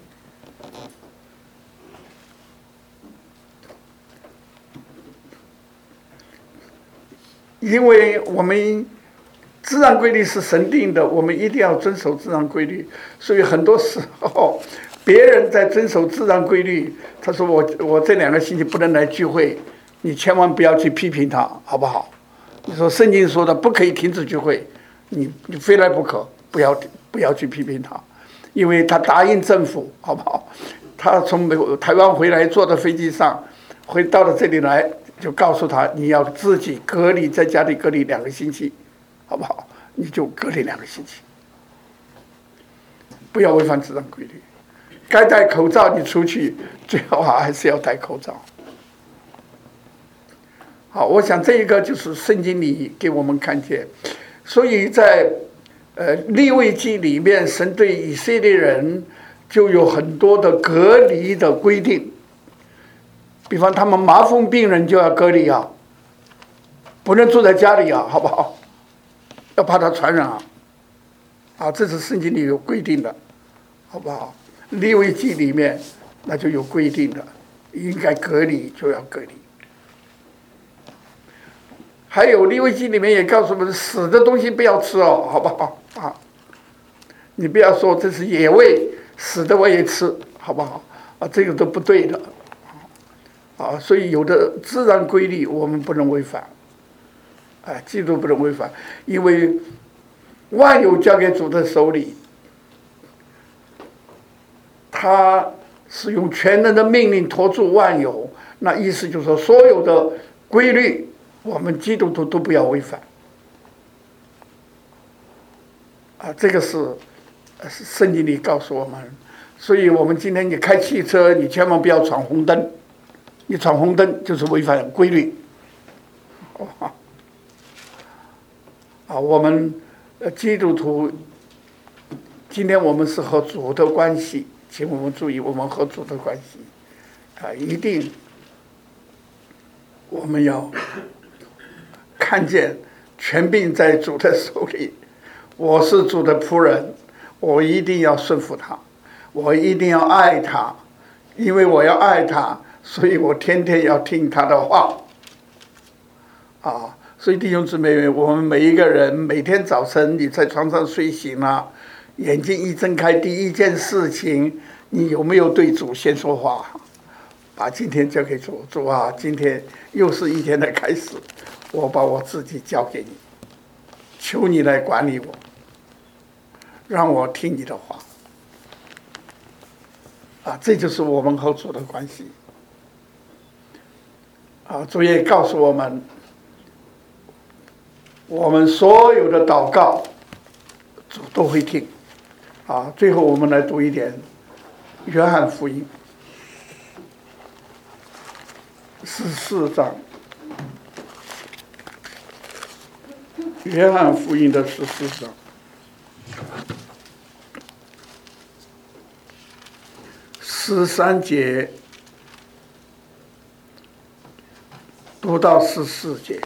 因为我们自然规律是神定的，我们一定要遵守自然规律。所以很多时候，别人在遵守自然规律，他说我我这两个星期不能来聚会，你千万不要去批评他，好不好？你说圣经说的不可以停止聚会，你你非来不可，不要不要去批评他，因为他答应政府，好不好？他从美国台湾回来，坐到飞机上，回到了这里来。就告诉他你要自己隔离，在家里隔离两个星期，好不好？你就隔离两个星期，不要违反自然规律。该戴口罩你出去最好还是要戴口罩。好，我想这一个就是圣经里给我们看见，所以在呃利未记里面，神对以色列人就有很多的隔离的规定，比方他们麻风病人就要隔离啊，不能住在家里啊，好不好？要怕他传染啊，啊，这是圣经里有规定的，好不好？利未记里面那就有规定的，应该隔离就要隔离。还有利未记里面也告诉我们，死的东西不要吃哦，好不好啊？你不要说这是野味，死的我也吃，好不好？啊，这个都不对的，啊，所以有的自然规律我们不能违反，啊，基督不能违反，因为万有交给主的手里，他是用全能的命令托住万有，那意思就是说，所有的规律我们基督徒都不要违反，啊，这个是圣经里告诉我们。所以我们今天你开汽车，你千万不要闯红灯，你闯红灯就是违反规律。啊，我们基督徒，今天我们是和主的关系，请我们注意，我们和主的关系，啊，一定我们要看见权柄在主的手里。我是主的仆人，我一定要顺服他，我一定要爱他，因为我要爱他，所以我天天要听他的话。啊，所以弟兄姊妹，我们每一个人每天早晨你在床上睡醒了，眼睛一睁开，第一件事情，你有没有对主先说话？把今天交给主，主啊，今天又是一天的开始，我把我自己交给你，求你来管理我，让我听你的话。啊，这就是我们和主的关系。啊，主也告诉我们，我们所有的祷告，主都会听。啊，最后我们来读一点约翰福音十四章，约翰福音的十四章。十三节读到十四节。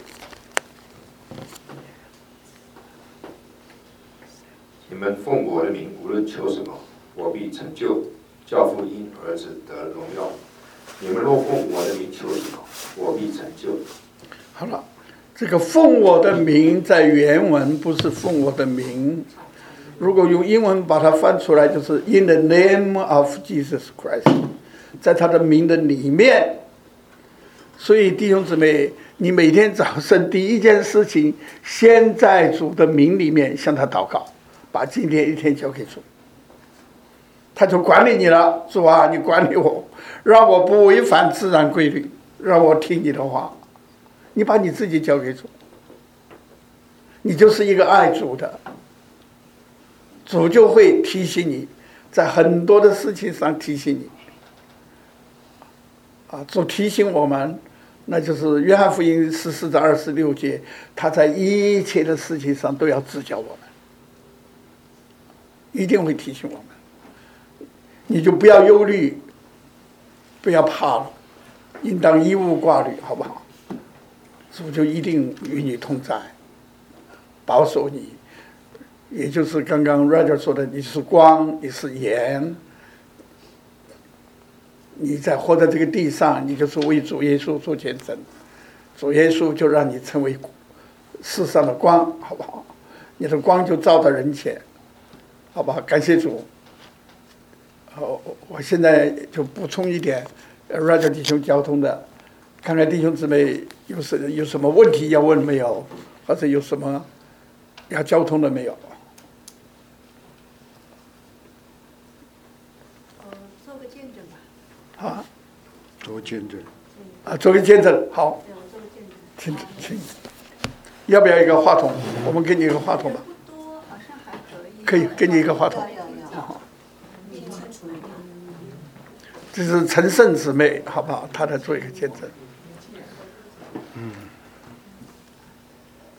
你们奉我的名无论求什么，我必成就，叫父因儿子得荣耀。你们若奉我的名求什么，我必成就。 好了，这个奉我的名在原文不是奉我的名，如果用英文把它翻出来，就是 In the name of Jesus Christ， 在他的名的里面。所以弟兄姊妹，你每天早晨第一件事情，先在主的名里面向他祷告，把今天一天交给主，他就管理你了。主啊，你管理我，让我不违反自然规律，让我听你的话。你把你自己交给主，你就是一个爱主的，主就会提醒你，在很多的事情上提醒你。啊，主提醒我们，那就是约翰福音十四章二十六节，他在一切的事情上都要指教我们，一定会提醒我们。你就不要忧虑，不要怕了，应当一无挂虑，好不好？主就一定与你同在，保守你。也就是刚刚 Roger 说的，你是光，你是盐，你在活在这个地上，你就是为主耶稣做见证，主耶稣就让你成为世上的光，好不好？你的光就照到人前，好不好？感谢主。哦，我现在就补充一点 Roger 弟兄交通的，看看弟兄姊妹有什有什么问题要问没有，或者有什么要交通的没有？啊， 做见证啊，做个见证，好，请请，要不要一个话筒？我们给你一个话筒吧。可以，给你一个话筒。好，这是陈胜姊妹，好不好？她来做一个见证。 嗯，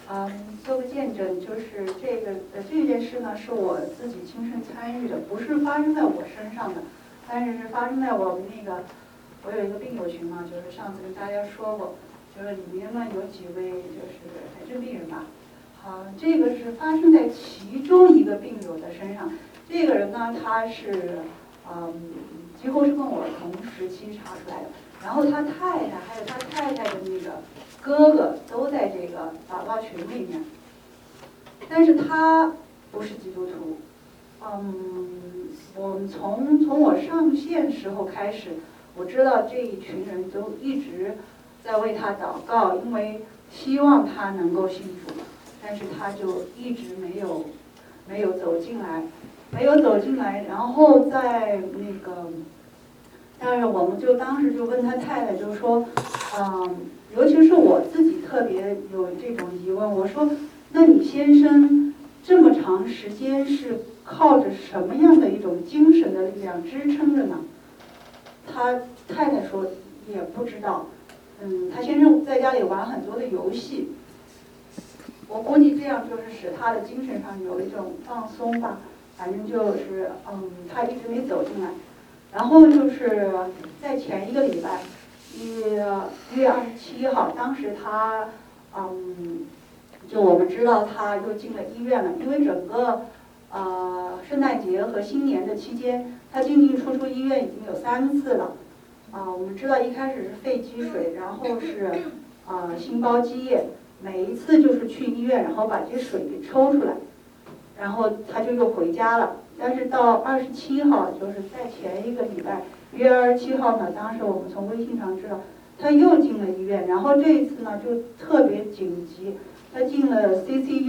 嗯，做个见证，就是这个呃这件事呢，是我自己亲身参与的，不是发生在我身上的，但是是发生在我们那个，我有一个病友群嘛，就是上次跟大家说过，就是里面呢有几位就是癌症病人吧，好，这个是发生在其中一个病友的身上，这个人呢他是嗯几乎是跟我同时期查出来的，然后他太太还有他太太的那个哥哥都在这个祷告群里面，但是他不是基督徒。嗯，我们从从我上线时候开始，我知道这一群人都一直在为他祷告，因为希望他能够信主，但是他就一直没有没有走进来，没有走进来，然后在那个，但是我们就当时就问他太太，就是说，嗯，尤其是我自己特别有这种疑问，我说，那你先生这么长时间是靠着什么样的一种精神的力量支撑着呢？他太太说也不知道，嗯，他先生在家里玩很多的游戏，我估计这样就是使他的精神上有一种放松吧，反正就是嗯，他一直没走进来。然后就是在前一个礼拜，一月二十七号，当时他嗯，就我们知道他又进了医院了，因为整个呃圣诞节和新年的期间，他进进出出医院已经有三次了。啊、呃，我们知道一开始是肺积水，然后是啊、呃、心包积液，每一次就是去医院，然后把这水给抽出来，然后他就又回家了。但是到二十七号，就是在前一个礼拜，一月二十七号呢，当时我们从微信上知道他又进了医院，然后这一次呢就特别紧急，他进了 C C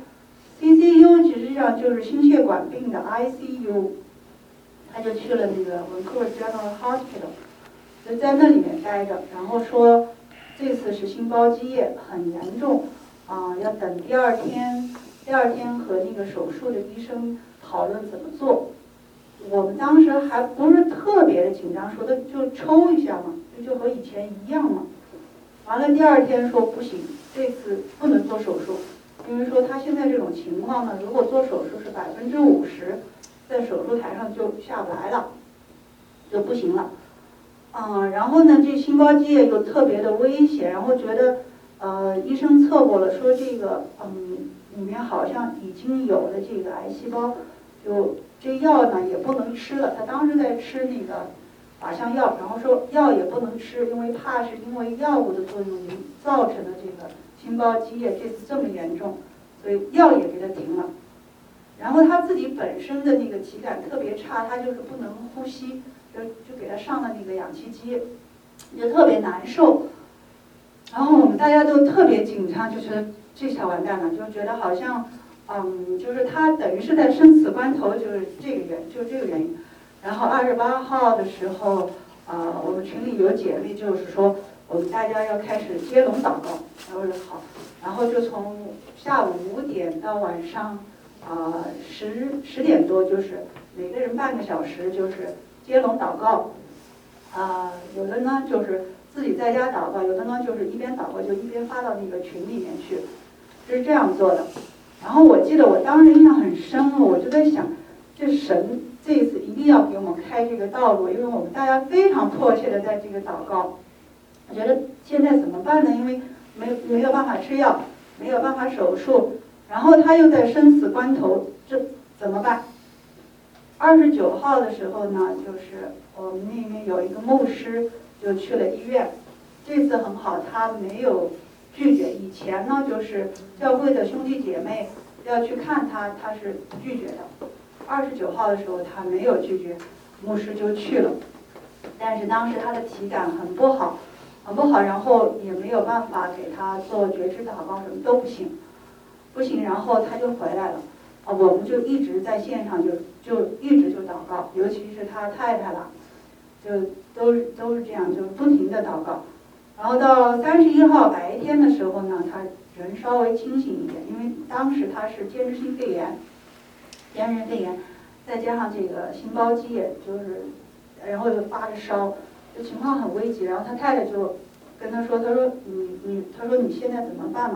U，C C U 实际上就是心血管病的 I C U， 他就去了那个 Vancouver General Hospital， 就在那里面待着，然后说这次是心包积液很严重，啊、呃，要等第二天，第二天和那个手术的医生讨论怎么做。我们当时还不是特别的紧张，说的就抽一下嘛，就就和以前一样嘛。完了第二天说不行，这次不能做手术，因为说他现在这种情况呢，如果做手术是百分之五十，在手术台上就下不来了，就不行了。嗯，然后呢，这心包积液又特别的危险，然后觉得，呃，医生测过了，说这个，嗯，里面好像已经有了这个癌细胞，就这药呢也不能吃了。他当时在吃那个靶向药，然后说药也不能吃，因为怕是因为药物的作用造成的这个心包积液这次这么严重，所以药也给他停了。然后他自己本身的那个体感特别差，他就是不能呼吸。就就给他上了那个氧气机，就特别难受。然后我们大家都特别紧张，就觉得这下完蛋了，就觉得好像，嗯，就是他等于是在生死关头，就是这个原，就是这个原因。然后二十八号的时候，呃，我们群里有姐妹就是说，我们大家要开始接龙祷告，然后就好，然后就从下午五点到晚上，啊十十点多，就是每个人半个小时，就是。接龙祷告，啊、呃，有的呢就是自己在家祷告，有的呢就是一边祷告就一边发到那个群里面去，是这样做的。然后我记得我当时印象很深，我就在想，这神这一次一定要给我们开这个道路，因为我们大家非常迫切的在这个祷告。我觉得现在怎么办呢？因为没没有办法吃药，没有办法手术，然后他又在生死关头，这怎么办？二十九号的时候呢，就是我们那边有一个牧师就去了医院，这次很好，他没有拒绝。以前呢，就是教会的兄弟姐妹要去看他，他是拒绝的。二十九号的时候他没有拒绝，牧师就去了。但是当时他的体感很不好，很不好，然后也没有办法给他做觉知祷告，什么都不行，不行，然后他就回来了。啊，我们就一直在线上就就一直就祷告，尤其是他太太了，就都是都是这样，就不停的祷告。然后到三十一号白天的时候呢，他人稍微清醒一点，因为当时他是间质性肺炎，间质肺炎，再加上这个心包积液，就是然后又发着烧，就情况很危急。然后他太太就跟他说，他说你你他说你现在怎么办嘛？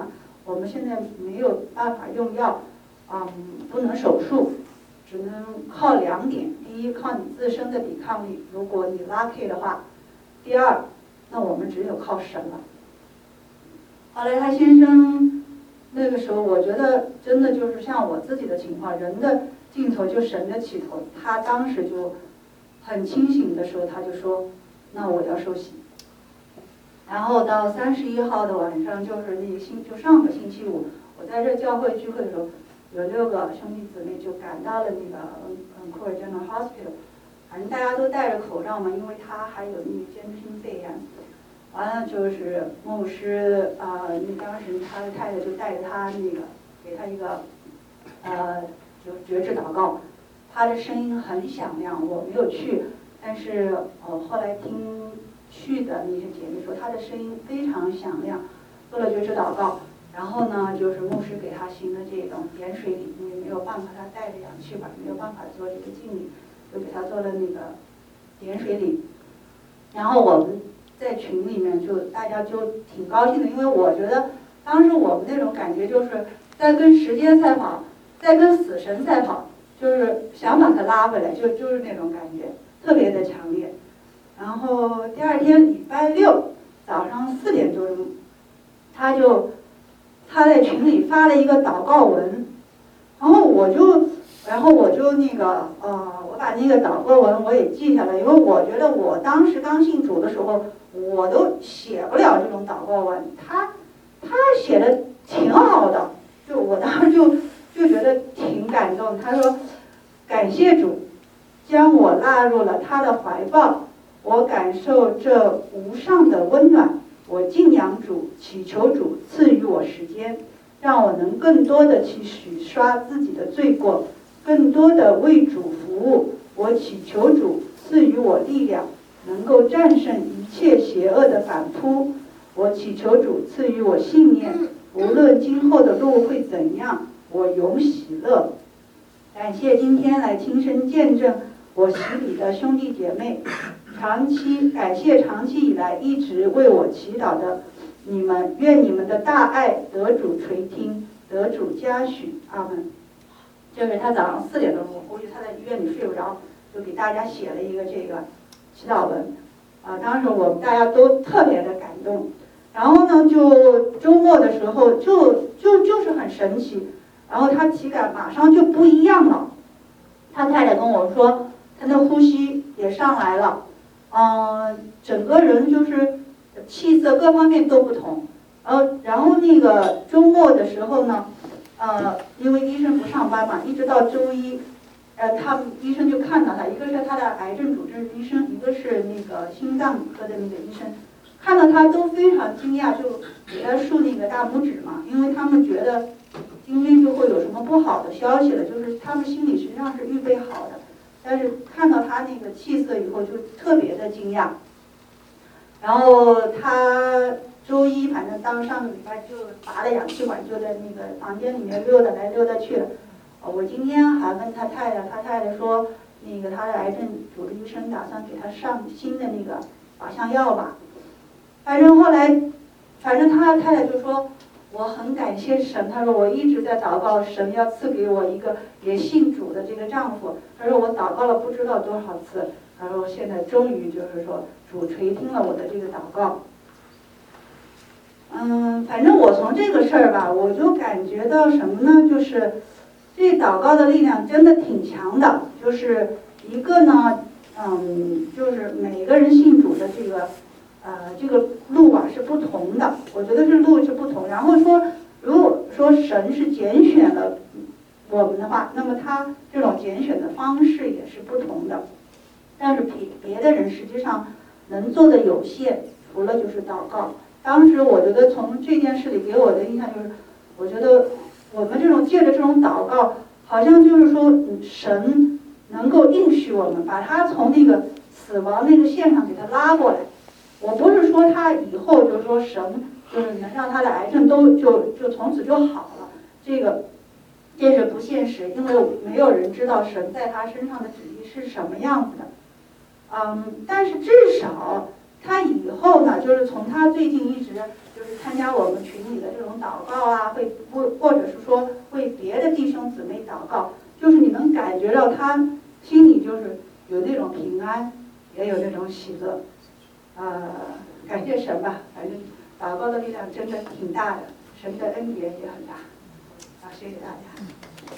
我们现在没有办法用药，嗯，不能手术，只能靠两点：第一，靠你自身的抵抗力，如果你 lucky 的话；第二，那我们只有靠神了。后来他先生那个时候，我觉得真的就是像我自己的情况，人的尽头就神的起头。他当时就很清醒的时候，他就说：“那我要受洗。”然后到三十一号的晚上，就是那个星，就上个星期五，我在这教会聚会的时候，有六个兄弟姊妹就赶到了那个嗯库尔 General Hospital， 反正大家都戴着口罩嘛，因为他还有那个间皮肺炎。完了就是牧师啊、呃，那当时他的太太就带着他那个给他一个呃就觉知祷告，他的声音很响亮，我没有去，但是呃后来听去的那些姐妹说他的声音非常响亮，做了觉知祷告，然后呢就是牧师给他行的这种点水礼，因为没有办法他带着氧气管没有办法做这个敬礼，就给他做了那个点水礼，然后我们在群里面就大家就挺高兴的，因为我觉得当时我们那种感觉就是在跟时间赛跑，在跟死神赛跑，就是想把他拉回来，就就是那种感觉特别的强烈。然后第二天礼拜六早上四点多钟，他就他在群里发了一个祷告文，然后我就然后我就那个呃我把那个祷告文我也记下来，因为我觉得我当时刚信主的时候我都写不了这种祷告文，他他写的挺好的，就我当时就就觉得挺感动。他说感谢主将我纳入了他的怀抱，我感受这无上的温暖，我敬仰主，祈求主赐予我时间，让我能更多的去洗刷自己的罪过，更多的为主服务。我祈求主赐予我力量，能够战胜一切邪恶的反扑。我祈求主赐予我信念，无论今后的路会怎样，我永喜乐。感谢今天来亲身见证我洗礼的兄弟姐妹，长期感谢长期以来一直为我祈祷的你们，愿你们的大爱得主垂听，得主嘉许。阿门。就是他早上四点钟，我估计他在医院里睡不着，就给大家写了一个这个祈祷文。啊，当时我们大家都特别的感动。然后呢，就周末的时候就就就是很神奇，然后他体感马上就不一样了。他太太跟我说，他的呼吸也上来了，嗯，整个人就是气色各方面都不同。然后然后那个周末的时候呢，呃，因为医生不上班嘛，一直到周一，呃，他们医生就看到他，一个是他的癌症主治医生，一个是那个心脏科的那个医生，看到他都非常惊讶，就给他竖那个大拇指嘛，因为他们觉得今天就会有什么不好的消息了，就是他们心里实际上是预备好的，但是看到他那个气色以后就特别的惊讶。然后他周一反正当上个礼拜就拔了氧气管，就在那个房间里面溜达来溜达去了。我今天还问他太太，他太太说那个他的癌症主治医生打算给他上新的那个靶向药吧。反正后来，反正他太太就说我很感谢神，他说我一直在祷告神要赐给我一个也信主的这个丈夫，他说我祷告了不知道多少次，他说现在终于就是说主垂听了我的这个祷告。嗯，反正我从这个事儿吧，我就感觉到什么呢？就是这祷告的力量真的挺强的。就是一个呢，嗯，就是每个人信主的这个，呃，这个路啊是不同的。我觉得这路是不同。然后说，如果说神是拣选了我们的话，那么他这种拣选的方式也是不同的。但是别别的人实际上能做的有限，除了就是祷告。当时我觉得从这件事里给我的印象就是，我觉得我们这种借着这种祷告，好像就是说神能够应许我们，把他从那个死亡那个线上给他拉过来。我不是说他以后就是说神就是能让他的癌症都就就从此就好了，这个这是不现实，因为没有人知道神在他身上的旨意是什么样子的。嗯，但是至少他以后呢，就是从他最近一直就是参加我们群里的这种祷告啊，会或或者是说为别的弟兄姊妹祷告，就是你能感觉到他心里就是有那种平安，也有那种喜乐。呃，感谢神吧，反正祷告的力量真的挺大的，神的恩典也很大。好，谢谢大家。